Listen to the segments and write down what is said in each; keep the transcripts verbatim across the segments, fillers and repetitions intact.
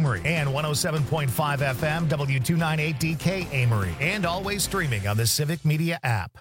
Amory, and one oh seven point five F M W two ninety-eight D K Amory, and always streaming on the Civic Media app.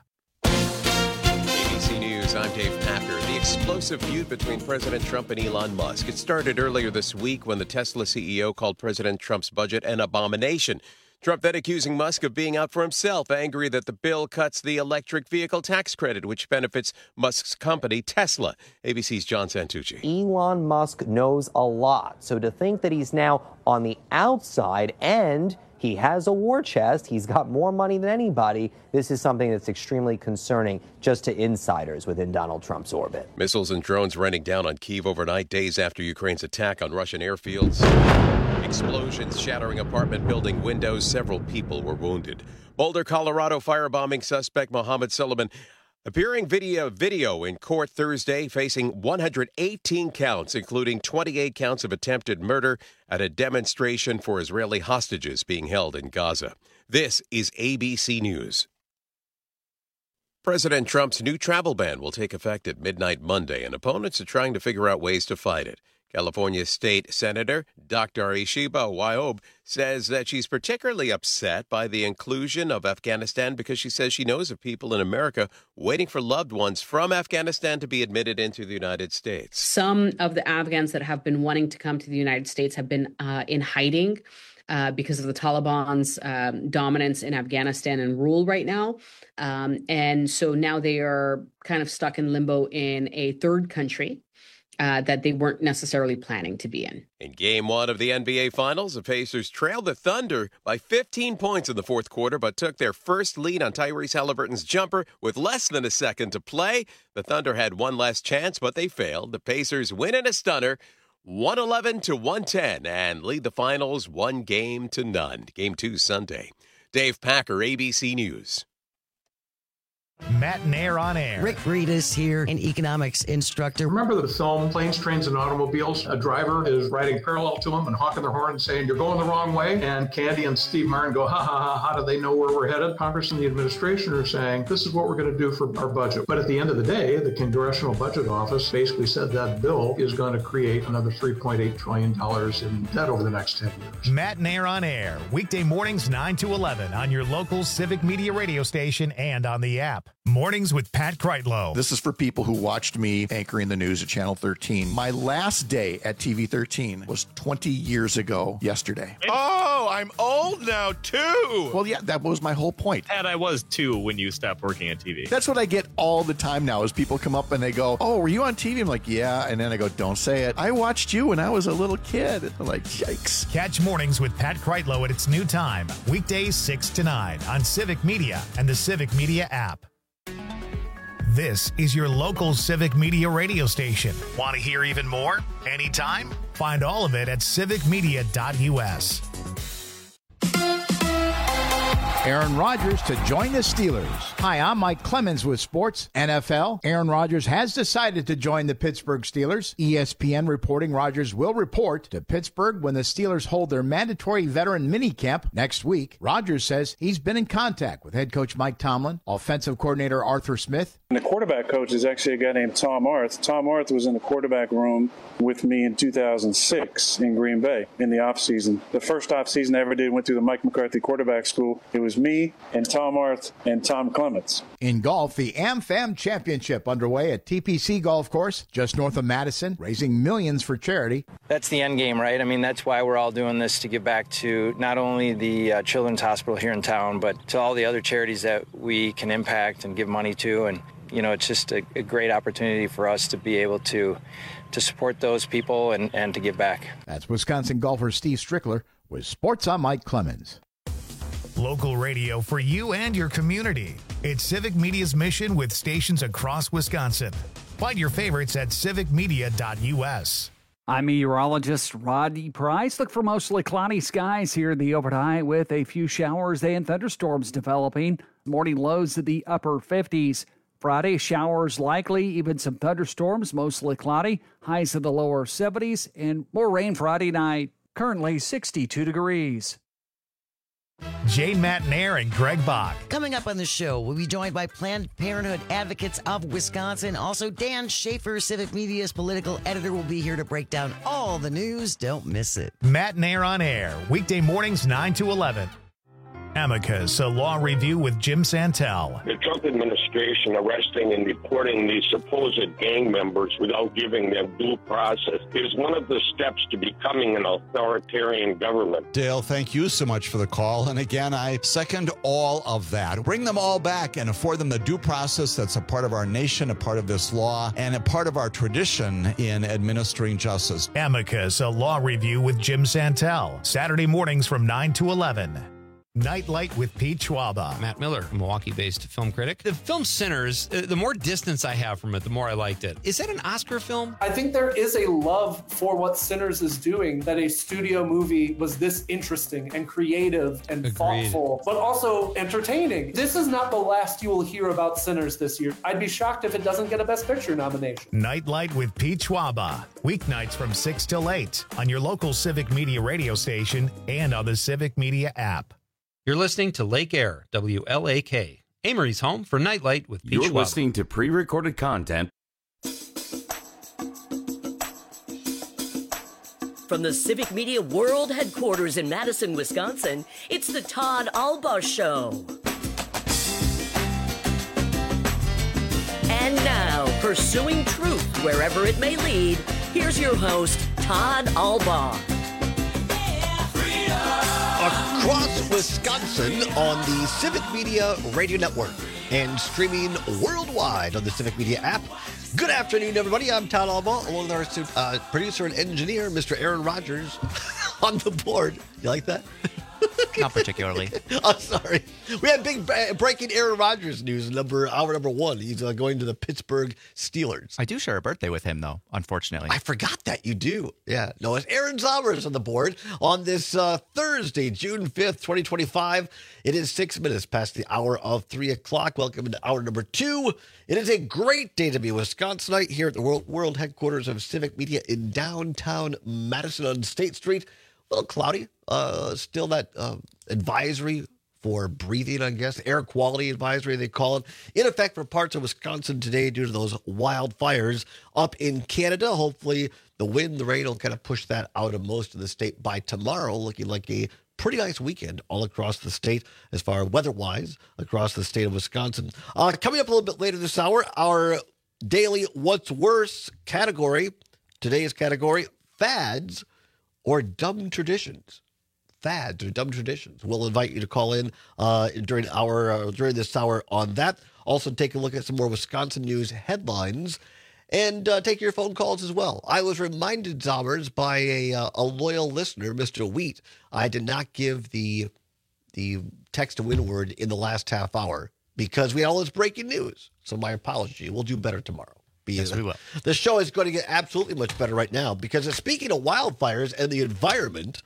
A B C News, I'm Dave Packer. The explosive feud between President Trump and Elon Musk. It started earlier this week when the Tesla C E O called President Trump's budget an abomination. Trump then accusing Musk of being out for himself, angry that the bill cuts the electric vehicle tax credit, which benefits Musk's company, Tesla. A B C's John Santucci. Elon Musk knows a lot, so to think that he's now on the outside and he has a war chest, he's got more money than anybody, this is something that's extremely concerning just to insiders within Donald Trump's orbit. Missiles and drones raining down on Kyiv overnight, days after Ukraine's attack on Russian airfields. Explosions shattering apartment building windows. Several people were wounded. Boulder, Colorado firebombing suspect Mohammed Sullivan appearing video video in court Thursday, facing one hundred eighteen counts, including twenty-eight counts of attempted murder at a demonstration for Israeli hostages being held in Gaza. This is A B C News. President Trump's new travel ban will take effect at midnight Monday, and opponents are trying to figure out ways to fight it. California State Senator Doctor Ishiba Wahyob says that she's particularly upset by the inclusion of Afghanistan because she says she knows of people in America waiting for loved ones from Afghanistan to be admitted into the United States. Some of the Afghans that have been wanting to come to the United States have been uh, in hiding uh, because of the Taliban's um, dominance in Afghanistan and rule right now. Um, and so now they are kind of stuck in limbo in a third country Uh, that they weren't necessarily planning to be in. In Game one of the N B A Finals, the Pacers trailed the Thunder by fifteen points in the fourth quarter, but took their first lead on Tyrese Halliburton's jumper with less than a second to play. The Thunder had one last chance, but they failed. The Pacers win in a stunner, one eleven to one ten, and lead the Finals one game to none. Game two Sunday. Dave Packer, A B C News. Matt Nair on air. Rick Breedis here, an economics instructor. Remember the film Planes, Trains, and Automobiles? A driver is riding parallel to him and honking their horn and saying, "You're going the wrong way." And Candy and Steve Martin go, ha, ha, ha, how do they know where we're headed? Congress and the administration are saying, this is what we're going to do for our budget. But at the end of the day, the Congressional Budget Office basically said that bill is going to create another three point eight trillion dollars in debt over the next ten years. Matt Nair on air, weekday mornings nine to eleven on your local Civic Media radio station and on the app. Mornings with Pat Kreitlow. This is for people who watched me anchoring the news at Channel thirteen. My last day at T V thirteen was twenty years ago yesterday. Oh, I'm old now, too. Well, yeah, that was my whole point. And I was, too, when you stopped working at T V. That's what I get all the time now is people come up and they go, "Oh, were you on T V?" I'm like, "Yeah." And then I go, "Don't say it. I watched you when I was a little kid." And they're like, yikes. Catch Mornings with Pat Kreitlow at its new time, weekdays six to nine on Civic Media and the Civic Media app. This is your local Civic Media radio station. Want to hear even more? Anytime? Find all of it at civic media dot U S. Aaron Rodgers to join the Steelers. Hi, I'm Mike Clemens with Sports N F L. Aaron Rodgers has decided to join the Pittsburgh Steelers. E S P N reporting Rodgers will report to Pittsburgh when the Steelers hold their mandatory veteran minicamp next week. Rodgers says he's been in contact with head coach Mike Tomlin, offensive coordinator Arthur Smith. And the quarterback coach is actually a guy named Tom Arth. Tom Arth was in the quarterback room with me in two thousand six in Green Bay in the offseason. The first offseason I ever did went through the Mike McCarthy quarterback school. It was me and Tom Arth and Tom Clements. In golf, the AmFam Championship underway at T P C Golf Course, just north of Madison, raising millions for charity. That's the end game, right? I mean, that's why we're all doing this, to give back to not only the uh, Children's Hospital here in town, but to all the other charities that we can impact and give money to. And, you know, it's just a, a great opportunity for us to be able to to support those people and, and to give back. That's Wisconsin golfer Steve Strickler with Sports. I'm Mike Clemens. Local radio for you and your community. It's Civic Media's mission with stations across Wisconsin. Find your favorites at civic media dot U S. I'm meteorologist Rodney Price. Look for mostly cloudy skies here in the overnight with a few showers and thunderstorms developing. Morning lows in the upper fifties. Friday, showers likely, even some thunderstorms, mostly cloudy. Highs in the lower seventies and more rain Friday night. Currently sixty-two degrees. Jane Matnair and Greg Bach. Coming up on the show, we'll be joined by Planned Parenthood Advocates of Wisconsin. Also, Dan Schaefer, Civic Media's political editor, will be here to break down all the news. Don't miss it. Matnair on air, weekday mornings nine to eleven. Amicus, a law review with Jim Santel. The Trump administration arresting and deporting these supposed gang members without giving them due process is one of the steps to becoming an authoritarian government. Dale, thank you so much for the call. And again, I second all of that. Bring them all back and afford them the due process that's a part of our nation, a part of this law, and a part of our tradition in administering justice. Amicus, a law review with Jim Santel. Saturday mornings from nine to eleven. Nightlight with Pete Schwaba. Matt Miller, a Milwaukee-based film critic. The film Sinners, uh, the more distance I have from it, the more I liked it. Is that an Oscar film? I think there is a love for what Sinners is doing, that a studio movie was this interesting and creative and Agreed. thoughtful, but also entertaining. This is not the last you will hear about Sinners this year. I'd be shocked if it doesn't get a Best Picture nomination. Nightlight with Pete Schwaba. Weeknights from six till eight on your local Civic Media radio station and on the Civic Media app. You're listening to Lake Air, W L A K, Amory's home for Nightlight with Pete You're Schwab. listening to pre-recorded content. From the Civic Media World Headquarters in Madison, Wisconsin, it's the Todd Alba Show. And now, pursuing truth wherever it may lead, here's your host, Todd Alba. Across Wisconsin on the Civic Media Radio Network and streaming worldwide on the Civic Media app. Good afternoon, everybody. I'm Todd Alba, along with our uh, producer and engineer, Mister Aaron Rodgers, on the board. You like that? Not particularly. Oh, sorry. We have big breaking Aaron Rodgers news, number hour number one. He's uh, going to the Pittsburgh Steelers. I do share a birthday with him, though, unfortunately. I forgot that you do. Yeah. No, it's Aaron Zomers on the board on this uh, Thursday, June fifth, twenty twenty-five. It is six minutes past the hour of three o'clock. Welcome to hour number two. It is a great day to be a Wisconsinite here at the world, world headquarters of Civic Media in downtown Madison on State Street. A little cloudy. Uh, still that uh, advisory for breathing, I guess, air quality advisory, they call it, in effect for parts of Wisconsin today due to those wildfires up in Canada. Hopefully the wind, the rain will kind of push that out of most of the state by tomorrow, looking like a pretty nice weekend all across the state as far as weather-wise across the state of Wisconsin. Uh, coming up a little bit later this hour, our daily What's Worse category, today's category, fads or dumb traditions. Fads or dumb traditions. We'll invite you to call in uh, during our uh, during this hour on that. Also, take a look at some more Wisconsin news headlines and uh, take your phone calls as well. I was reminded, Zomers, by a uh, a loyal listener, Mister Wheat, I did not give the the text to win word in the last half hour because we had all this breaking news. So my apology. We'll do better tomorrow. Yes, we will. The show is going to get absolutely much better right now because speaking of wildfires and the environment,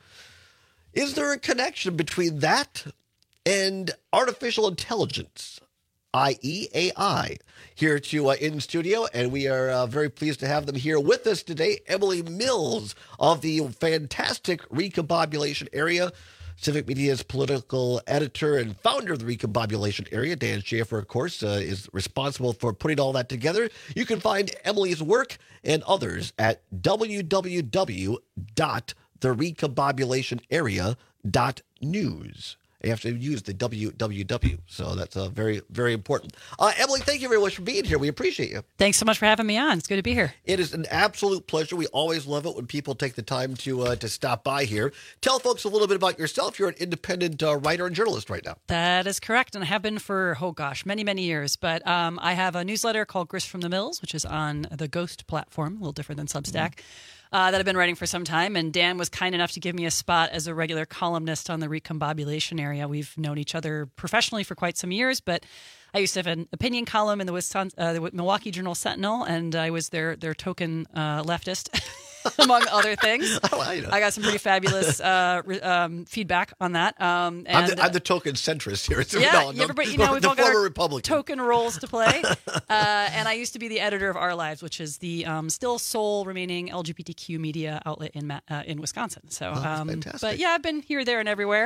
is there a connection between that and artificial intelligence, that is. A I, here to uh, in studio, and we are uh, very pleased to have them here with us today. Emily Mills of the fantastic Recombobulation Area, Civic Media's political editor and founder of the Recombobulation Area. Dan Schaefer, of course, uh, is responsible for putting all that together. You can find Emily's work and others at w w w dot the recombobulation area dot news. You have to use the W W W, so that's uh, very, very important. Uh, Emily, thank you very much for being here. We appreciate you. Thanks so much for having me on. It's good to be here. It is an absolute pleasure. We always love it when people take the time to uh, to stop by here. Tell folks a little bit about yourself. You're an independent uh, writer and journalist right now. That is correct, and I have been for, oh gosh, many, many years. But um, I have a newsletter called Grist from the Mills, which is on the Ghost platform, a little different than Substack. Mm-hmm. Uh, that I've been writing for some time, and Dan was kind enough to give me a spot as a regular columnist on the Recombobulation Area. We've known each other professionally for quite some years, but I used to have an opinion column in the, Wisconsin, uh, the Milwaukee Journal Sentinel, and I was their their token uh, leftist, among other things. Well, you know. I got some pretty fabulous uh, re- um, feedback on that. Um, and, I'm, the, I'm the token centrist here. It's yeah, no, everybody, you know, we've the all got former our Republican. token roles to play. uh, and I used to be the editor of Our Lives, which is the um, still sole remaining L G B T Q media outlet in uh, in Wisconsin. So, oh, um, fantastic. But yeah, I've been here, there, and everywhere.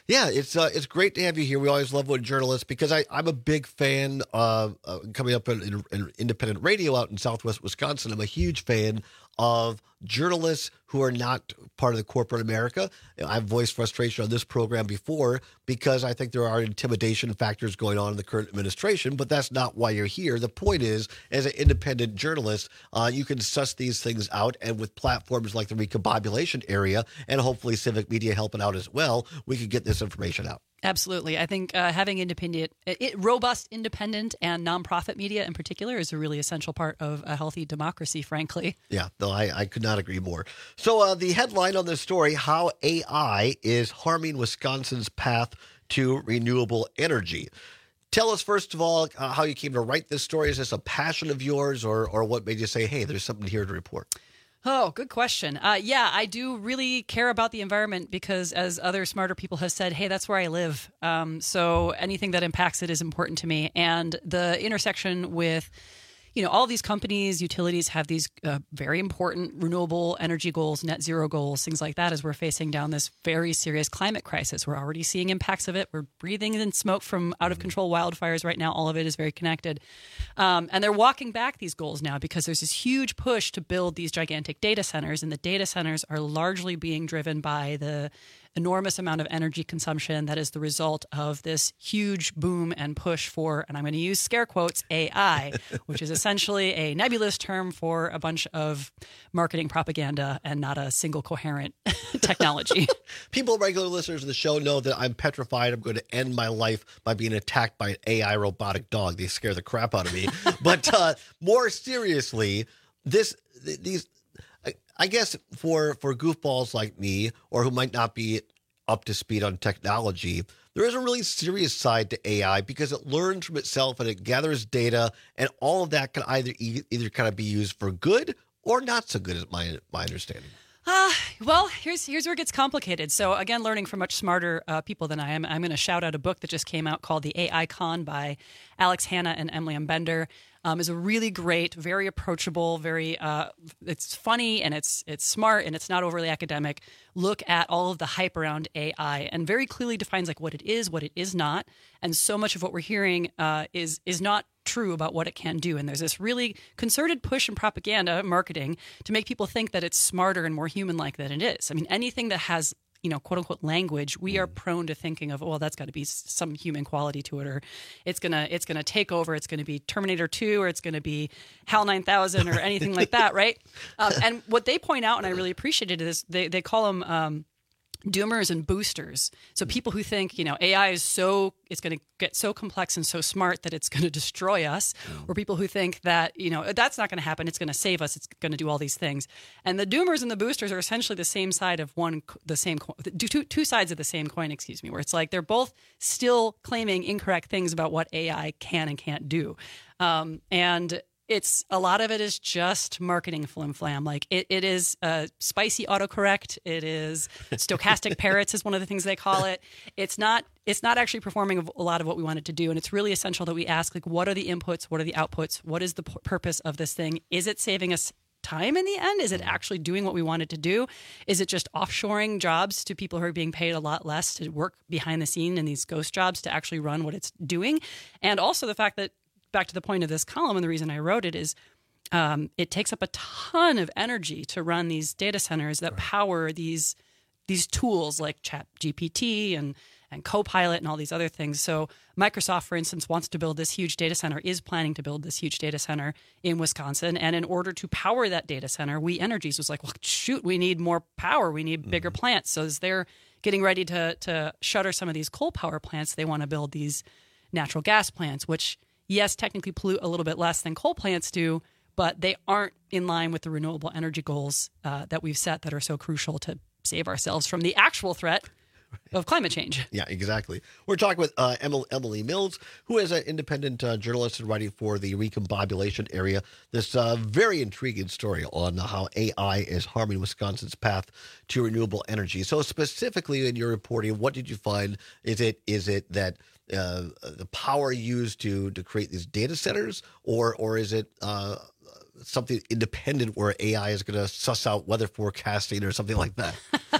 Yeah, it's uh, it's great to have you here. We always love when journalists, because I, I'm a big fan of uh, coming up in, in, in independent radio out in Southwest Wisconsin. I'm a huge fan of journalists who are not part of the corporate America. I've voiced frustration on this program before because I think there are intimidation factors going on in the current administration, but that's not why you're here. The point is, as an independent journalist, uh, you can suss these things out, and with platforms like the Recombobulation Area and hopefully Civic Media helping out as well, we can get this information out. Absolutely. I think uh, having independent, it, robust, independent, and nonprofit media in particular is a really essential part of a healthy democracy, frankly. Yeah, no, I, I could not agree more. So uh, the headline on this story, how A I is harming Wisconsin's path to renewable energy. Tell us, first of all, uh, how you came to write this story. Is this a passion of yours, or, or what made you say, hey, there's something here to report? Oh, good question. Uh, yeah, I do really care about the environment because, as other smarter people have said, hey, that's where I live. Um, so anything that impacts it is important to me. And the intersection with, you know, all these companies, utilities have these uh, very important renewable energy goals, net zero goals, things like that, as we're facing down this very serious climate crisis. We're already seeing impacts of it. We're breathing in smoke from out of control wildfires right now. All of it is very connected. Um, and they're walking back these goals now because there's this huge push to build these gigantic data centers. And the data centers are largely being driven by the enormous amount of energy consumption that is the result of this huge boom and push for, and I'm going to use scare quotes, A I, which is essentially a nebulous term for a bunch of marketing propaganda and not a single coherent technology. People, regular listeners of the show, know that I'm petrified. I'm going to end my life by being attacked by an A I robotic dog. They scare the crap out of me. But uh, more seriously, this these... I guess for, for goofballs like me, or who might not be up to speed on technology, there is a really serious side to A I because it learns from itself and it gathers data, and all of that can either either kind of be used for good or not so good, is my my understanding. Uh, well, here's here's where it gets complicated. So again, learning from much smarter uh, people than I am, I'm going to shout out a book that just came out called The A I Con by Alex Hanna and Emily M. Bender. Um, is a really great, very approachable, very uh, it's funny and it's it's smart and it's not overly academic. Look at all of the hype around A I and very clearly defines like what it is, what it is not, and so much of what we're hearing uh, is is not true about what it can do. And there's this really concerted push in propaganda marketing to make people think that it's smarter and more human-like than it is. I mean, anything that has, you know, quote unquote language, we are prone to thinking of, oh, well, that's got to be some human quality to it, or it's gonna it's gonna take over. It's gonna be Terminator two, or it's gonna be HAL nine thousand, or anything like that, right? Um, and what they point out, and I really appreciated it, is they they call them um, doomers and boosters. So people who think, you know, A I is so, it's going to get so complex and so smart that it's going to destroy us, or people who think that, you know, that's not going to happen. It's going to save us. It's going to do all these things. And the doomers and the boosters are essentially the same side of one, the same, two, two sides of the same coin, excuse me, where it's like they're both still claiming incorrect things about what A I can and can't do. Um, and It's a lot of it is just marketing flim flam. Like it, it is uh, spicy autocorrect. It is stochastic parrots is one of the things they call it. It's not. It's not actually performing a lot of what we want it to do, and it's really essential that we ask, like, what are the inputs? What are the outputs? What is the p- purpose of this thing? Is it saving us time in the end? Is it actually doing what we want it to do? Is it just offshoring jobs to people who are being paid a lot less to work behind the scene in these ghost jobs to actually run what it's doing? And also the fact that, back to the point of this column, and the reason I wrote it is um, it takes up a ton of energy to run these data centers that right. power these these tools like Chat G P T and and Copilot and all these other things. So Microsoft, for instance, wants to build this huge data center, is planning to build this huge data center in Wisconsin. And in order to power that data center, We Energies was like, well, shoot, we need more power. We need bigger mm-hmm. plants. So as they're getting ready to to shutter some of these coal power plants, they want to build these natural gas plants, which yes, technically pollute a little bit less than coal plants do, but they aren't in line with the renewable energy goals uh, that we've set that are so crucial to save ourselves from the actual threat of climate change. Yeah, exactly. We're talking with uh, Emily Mills, who is an independent uh, journalist and writing for the Recombobulation Area. This uh, very intriguing story on how A I is harming Wisconsin's path to renewable energy. So specifically in your reporting, what did you find? Is it is it that uh, the power used to to create these data centers, or or is it uh, something independent where A I is going to suss out weather forecasting or something like that.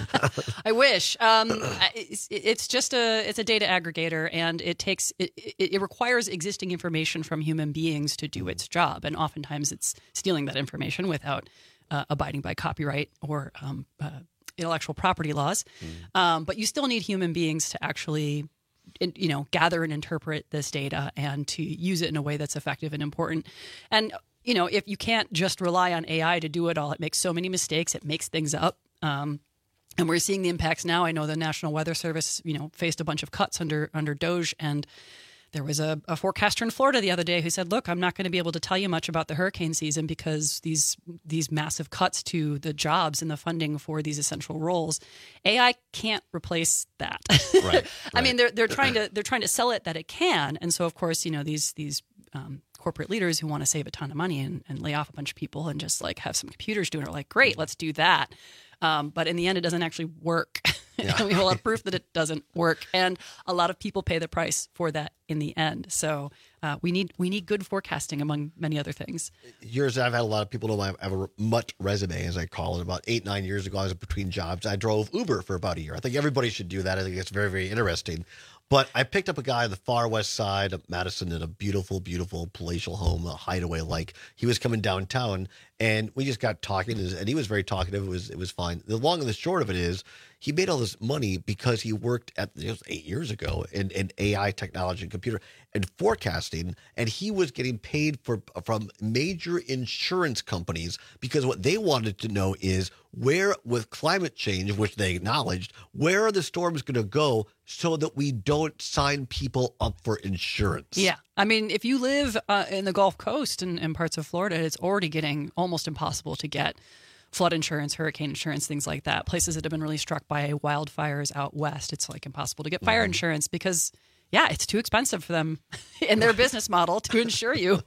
I wish. Um, it's, it's just a it's a data aggregator, and it takes it, it, it requires existing information from human beings to do its job, and oftentimes it's stealing that information without uh, abiding by copyright or um, uh, intellectual property laws. Mm. Um, but you still need human beings to actually, you know, gather and interpret this data and to use it in a way that's effective and important. And you know, if you can't just rely on A I to do it all, it makes so many mistakes. It makes things up. Um, And we're seeing the impacts now. I know the National Weather Service, you know, faced a bunch of cuts under under DOGE, and there was a, a forecaster in Florida the other day who said, "Look, I'm not going to be able to tell you much about the hurricane season because these these massive cuts to the jobs and the funding for these essential roles, A I can't replace that." Right. I mean, they're they're trying to they're trying to sell it that it can, and so of course, you know, these these. Um, corporate leaders who want to save a ton of money and, and lay off a bunch of people and just like have some computers doing it are like, great, let's do that. Um, but in the end, it doesn't actually work. Yeah. We have a lot of proof that it doesn't work. And a lot of people pay the price for that in the end. So uh, we need we need good forecasting among many other things. Years I've had a lot of people know I have a mutt resume, as I call it. About eight, nine years ago, I was between jobs. I drove Uber for about a year. I think everybody should do that. I think it's very, very interesting. But I picked up a guy on the far west side of Madison in a beautiful, beautiful palatial home, a hideaway like. He was coming downtown, and we just got talking, and he was very talkative. It was it was fine. The long and the short of it is he made all this money because he worked at, it was eight years ago, in, in A I technology and computer and forecasting, and he was getting paid for from major insurance companies because what they wanted to know is where, with climate change, which they acknowledged, where are the storms going to go so that we don't sign people up for insurance? Yeah. I mean, if you live uh, in the Gulf Coast and, and parts of Florida, it's already getting almost impossible to get flood insurance, hurricane insurance, things like that. Places that have been really struck by wildfires out west, it's like impossible to get fire mm-hmm. insurance because, yeah, it's too expensive for them in their business model to insure you.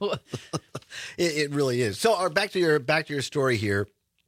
it, it really is. So, uh, back to your back to your story here.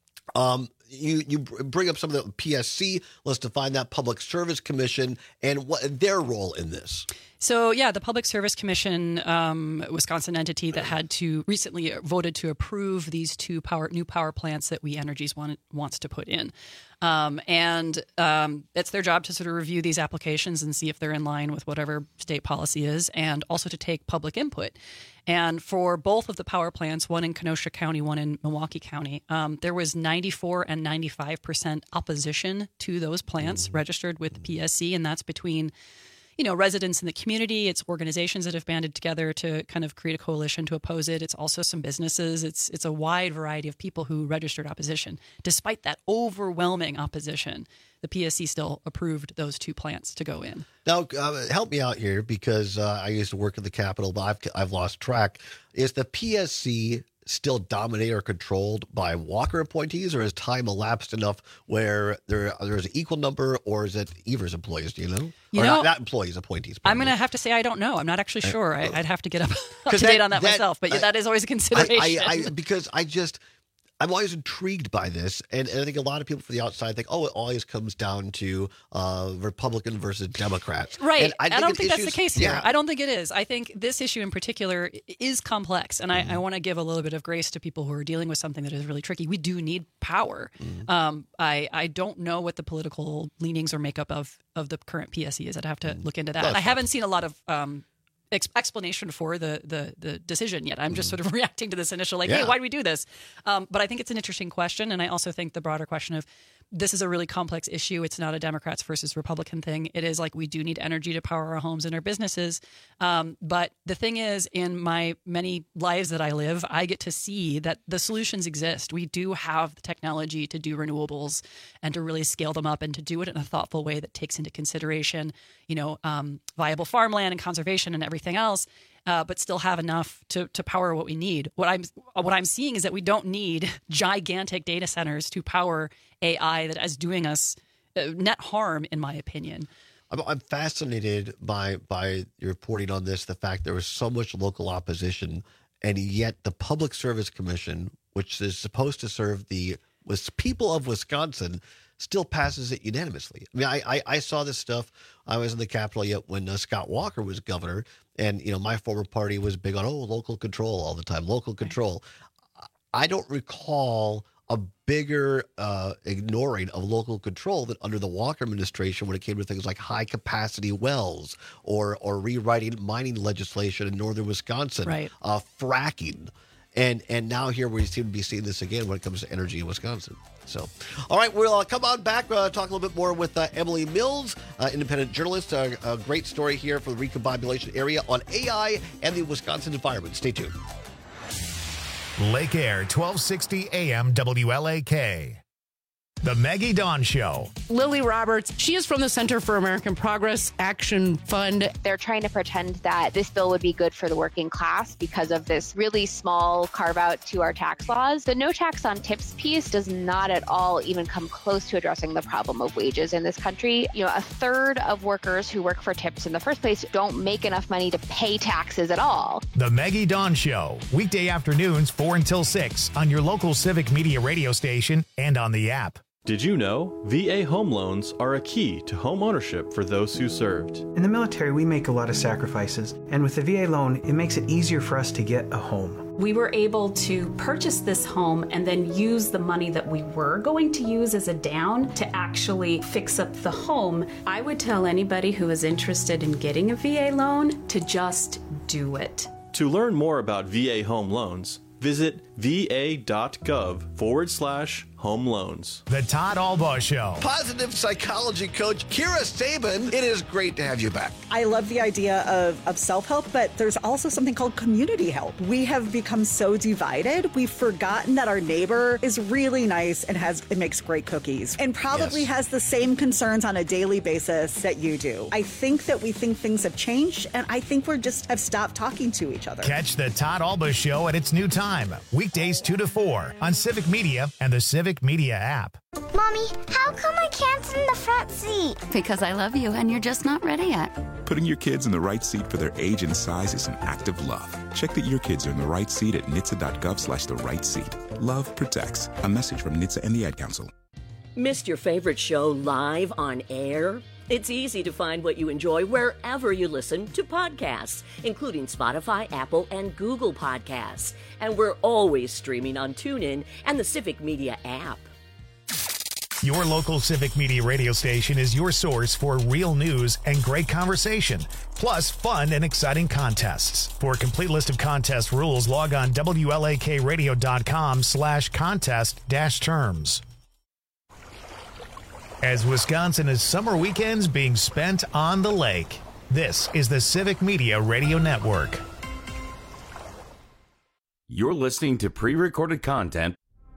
Um, you you bring up some of the P S C. Let's define that, Public Service Commission, and what their role in this. So, yeah, the Public Service Commission, um, Wisconsin entity that had to recently voted to approve these two power new power plants that We Energies want, wants to put in. Um, and um, it's their job to sort of review these applications and see if they're in line with whatever state policy is, and also to take public input. And for both of the power plants, one in Kenosha County, one in Milwaukee County, um, there was ninety-four and ninety-five percent opposition to those plants mm-hmm. registered with the P S C, and that's between you know, residents in the community. It's organizations that have banded together to kind of create a coalition to oppose it. It's also some businesses. It's it's a wide variety of people who registered opposition. Despite that overwhelming opposition, the P S C still approved those two plants to go in. Now, uh, help me out here because uh, I used to work at the Capitol, but I've, I've lost track. Is the P S C still dominated or controlled by Walker appointees, or has time elapsed enough where there there's an equal number, or is it Evers employees? Do you know? You or know, not, not employees, appointees. I'm going to have to say I don't know. I'm not actually sure. I, I'd have to get up, up to date on that, that myself, but yeah, that is always a consideration. I, I, I, because I just... I'm always intrigued by this, and, and I think a lot of people from the outside think, oh, it always comes down to uh, Republican versus Democrats. Right. And I, I think don't think issues, that's the case here. Yeah. I don't think it is. I think this issue in particular is complex, and Mm-hmm. I, I want to give a little bit of grace to people who are dealing with something that is really tricky. We do need power. Mm-hmm. Um, I, I don't know what the political leanings or makeup of, of the current P S C is. I'd have to look into that. That's I haven't seen a lot of... Um, Ex- explanation for the, the the decision yet. I'm just sort of reacting to this initial, like, Yeah. hey, why do we do this? Um, but I think it's an interesting question. And I also think the broader question of this is a really complex issue. It's not a Democrats versus Republican thing. It is like we do need energy to power our homes and our businesses. Um, but the thing is, in my many lives that I live, I get to see that the solutions exist. We do have the technology to do renewables and to really scale them up and to do it in a thoughtful way that takes into consideration, you know, um, viable farmland and conservation and everything else. Uh, but still have enough to, to power what we need. What I'm what I'm seeing is that we don't need gigantic data centers to power A I that is doing us uh, net harm, in my opinion. I'm, I'm fascinated by by your reporting on this, the fact there was so much local opposition, and yet the Public Service Commission, which is supposed to serve the was people of Wisconsin, still passes it unanimously. I mean, I, I, I saw this stuff. I was in the Capitol yet when uh, Scott Walker was governor, and you know my former party was big on oh local control all the time, local control. I don't recall a bigger uh, ignoring of local control than under the Walker administration when it came to things like high-capacity wells or or rewriting mining legislation in northern Wisconsin, right. uh, fracking. And and now here we seem to be seeing this again when it comes to energy in Wisconsin. So, all right, we'll uh, come on back, uh, talk a little bit more with uh, Emily Mills, uh, independent journalist. Uh, a great story here for the recombobulation area on A I and the Wisconsin environment. Stay tuned. Lake Air, twelve sixty A M W L A K. The Maggie Dawn Show. Lily Roberts, she is from the Center for American Progress Action Fund. They're trying to pretend that this bill would be good for the working class because of this really small carve out to our tax laws. The no tax on tips piece does not at all even come close to addressing the problem of wages in this country. You know, a third of workers who work for tips in the first place don't make enough money to pay taxes at all. The Maggie Dawn Show, weekday afternoons four until six on your local Civic Media radio station and on the app. Did you know V A home loans are a key to home ownership for those who served? In the military, we make a lot of sacrifices, and with the V A loan, it makes it easier for us to get a home. We were able to purchase this home and then use the money that we were going to use as a down to actually fix up the home. I would tell anybody who is interested in getting a V A loan to just do it. To learn more about V A home loans, visit va.gov forward slash home loans. The Todd Albaugh Show. Positive psychology coach Kira Sabin, it is great to have you back. I love the idea of, of self-help, but there's also something called community help. We have become so divided, we've forgotten that our neighbor is really nice and has and makes great cookies and probably yes. has the same concerns on a daily basis that you do. I think that we think things have changed, and I think we're just have stopped talking to each other. Catch the Todd Albaugh Show at its new time, weekdays two to four on Civic Media and the Civic Media app. Mommy, how come I can't sit in the front seat? Because I love you and you're just not ready yet. Putting your kids in the right seat for their age and size is an act of love. Check that your kids are in the right seat at N H T S A dot gov slash the right seat. Love protects. A message from N H T S A and the Ad Council. Missed your favorite show live on air? It's easy to find what you enjoy wherever you listen to podcasts, including Spotify, Apple, and Google Podcasts. And we're always streaming on TuneIn and the Civic Media app. Your local Civic Media radio station is your source for real news and great conversation, plus fun and exciting contests. For a complete list of contest rules, log on W L A K radio dot com slash contest dash terms. As Wisconsin is summer weekends being spent on the lake, this is the Civic Media Radio Network. You're listening to pre-recorded content.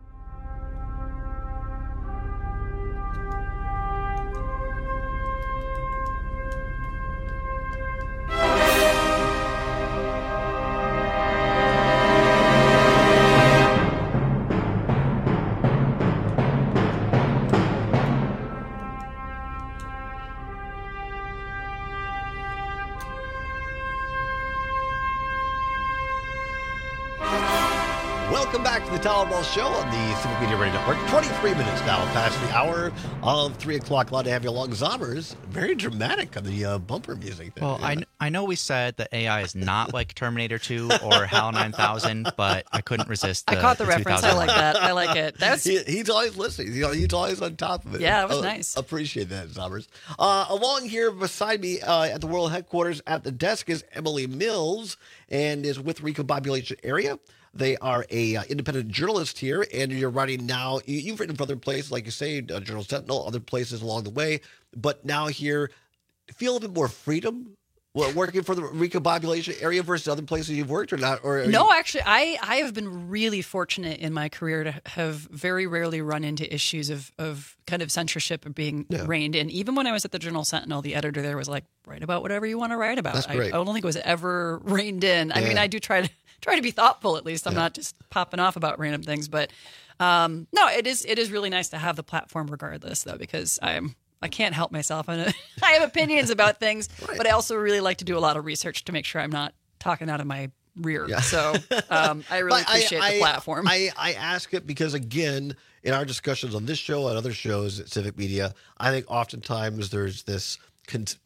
Todd Albaugh Show on the Civic Media Radio Network. twenty-three minutes now past the hour of three o'clock. Glad to have you along. Zombers, very dramatic on the uh, bumper music there. Well, yeah. I, I know we said that A I is not like Terminator two or HAL nine thousand, but I couldn't resist the I caught the, the reference. I like that. I like it. That's he, He's always listening. You know, he's always on top of it. Yeah, that was uh, nice. Appreciate that, Zombers. Uh, along here beside me uh, at the World Headquarters at the desk is Emily Mills and is with Recombobulation Area. They are a uh, independent journalist here, and you're writing now. You, you've written for other places, like you say, uh, Journal Sentinel, other places along the way. But now here, feel a bit more freedom well, working for the recombobulation area versus other places you've worked or not? Or no, you... actually, I, I have been really fortunate in my career to have very rarely run into issues of, of kind of censorship or being yeah. reined in. Even when I was at the Journal Sentinel, the editor there was like, write about whatever you want to write about. That's great. I, I don't think it was ever reined in. I yeah. mean, I do try to try to be thoughtful at least. I'm yeah. not just popping off about random things. But um, no, it is it is really nice to have the platform regardless, though, because I'm I can't help myself. I have opinions about things, right. but I also really like to do a lot of research to make sure I'm not talking out of my rear. Yeah. So um, I really appreciate I, the platform. I, I ask it because, again, in our discussions on this show and other shows at Civic Media, I think oftentimes there's this con- uh,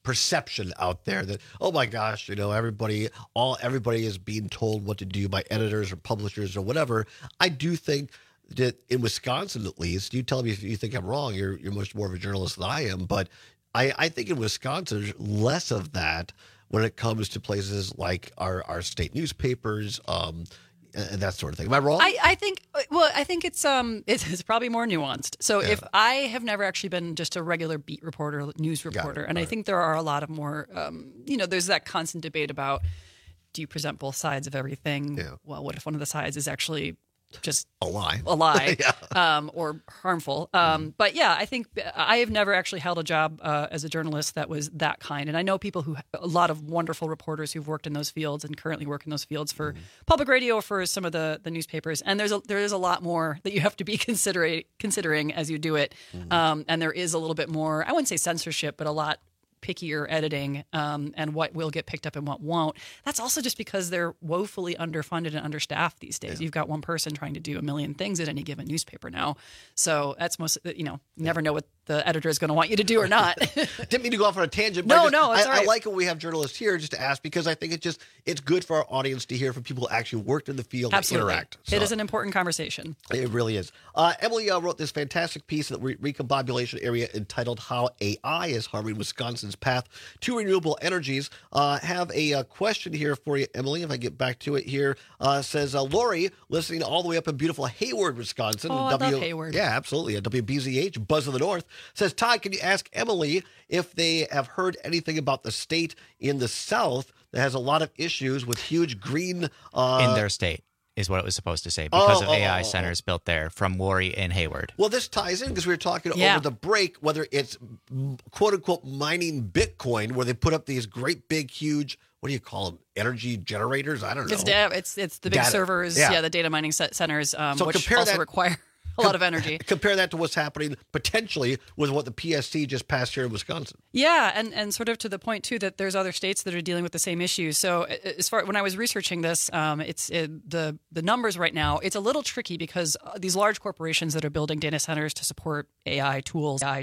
perception out there that, oh my gosh, you know, everybody, all everybody is being told what to do by editors or publishers or whatever. I do think that in Wisconsin, at least, you tell me if you think I'm wrong. You're you're much more of a journalist than I am, but I, I think in Wisconsin, there's less of that when it comes to places like our our state newspapers. Um, and that sort of thing. Am I wrong? I, I think, well, I think it's um, it's, it's probably more nuanced. So Yeah. if I have never actually been just a regular beat reporter, news reporter, and I think there are a lot of more, um, you know, there's that constant debate about, do you present both sides of everything? Yeah. Well, what if one of the sides is actually just a lie, a lie, Yeah. um, or harmful? Um, but yeah, I think I have never actually held a job uh, as a journalist that was that kind. And I know people who, a lot of wonderful reporters who've worked in those fields and currently work in those fields for public radio, for some of the, the newspapers. And there's a, there is a lot more that you have to be considering considering as you do it. Um, and there is a little bit more, I wouldn't say censorship, but a lot pickier editing, um, and what will get picked up and what won't. That's also just because they're woefully underfunded and understaffed these days. You've got one person trying to do a million things at any given newspaper now. So that's most, you know, you never know what the editor is going to want you to do or not. Didn't mean to go off on a tangent. But No, I just, no, it's I, all I right. like when we have journalists here just to ask, because I think it just it's good for our audience to hear from people who actually worked in the field Absolutely. and interact. It is an important conversation. It really is. Uh, Emily uh, wrote this fantastic piece in the re- recombobulation area entitled "How A I is Harming Wisconsin's Path to Renewable Energies." Uh, have a uh, question here for you, Emily. If I get back to it here, uh, says uh, Lori, listening all the way up in beautiful Hayward, Wisconsin. Oh, I love Hayward. Yeah, absolutely. At W B Z H, Buzz of the North, says, Todd, can you ask Emily if they have heard anything about the state in the South that has a lot of issues with huge green uh, in their state is what it was supposed to say because Oh, of A I oh, oh, centers built there from Lori and Hayward. Well, this ties in because we were talking Yeah. over the break whether it's quote unquote mining Bitcoin, where they put up these great big huge, what do you call them, energy generators? I don't know. It's da- it's it's the big Data. servers, Yeah. yeah. the data mining ce- centers, um, So which compare also that- require a lot of energy. Compare that to what's happening potentially with what the P S C just passed here in Wisconsin. Yeah, and, and sort of to the point too that there's other states that are dealing with the same issues. So as far when I was researching this, um, it's it, the the numbers right now. It's a little tricky because uh, these large corporations that are building data centers to support A I tools, A I